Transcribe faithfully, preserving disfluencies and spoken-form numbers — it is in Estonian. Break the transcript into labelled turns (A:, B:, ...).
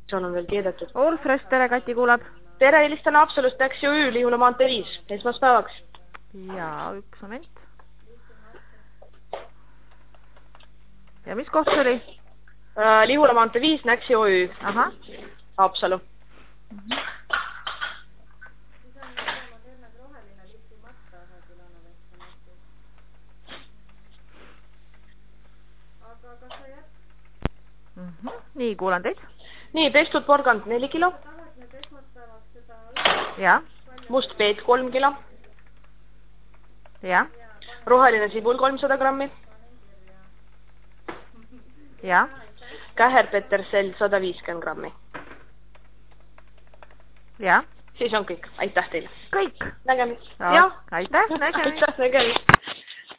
A: sul on veel keedetud.
B: Allfresh, tere, Kati kuulab.
A: Tere, helistan Haapsalust Taxi O Ü, Lihula maantee viis, esmaspäevaks.
B: Jaa, üks moment. Ja mis koht see oli?
A: Äh, Lihula maantee viis, Taxi O Ü.
B: Aha.
A: Haapsalu.
B: Mhm. Mhm. Nii, kuulan teid.
A: Nii, pestud porgand neli kilo.
B: Ja.
A: Must peet kolm kilo.
B: Ja.
A: Roheline sibul kolmsada grammi.
B: Ja.
A: Käherpetersell sada viiskümmend grammi.
B: Ja.
A: Siis on kõik. Aitäh teile.
B: Kõik.
A: Nägemist.
B: Ja. Aitäh, nägemist.
A: Aitäh, nägemist.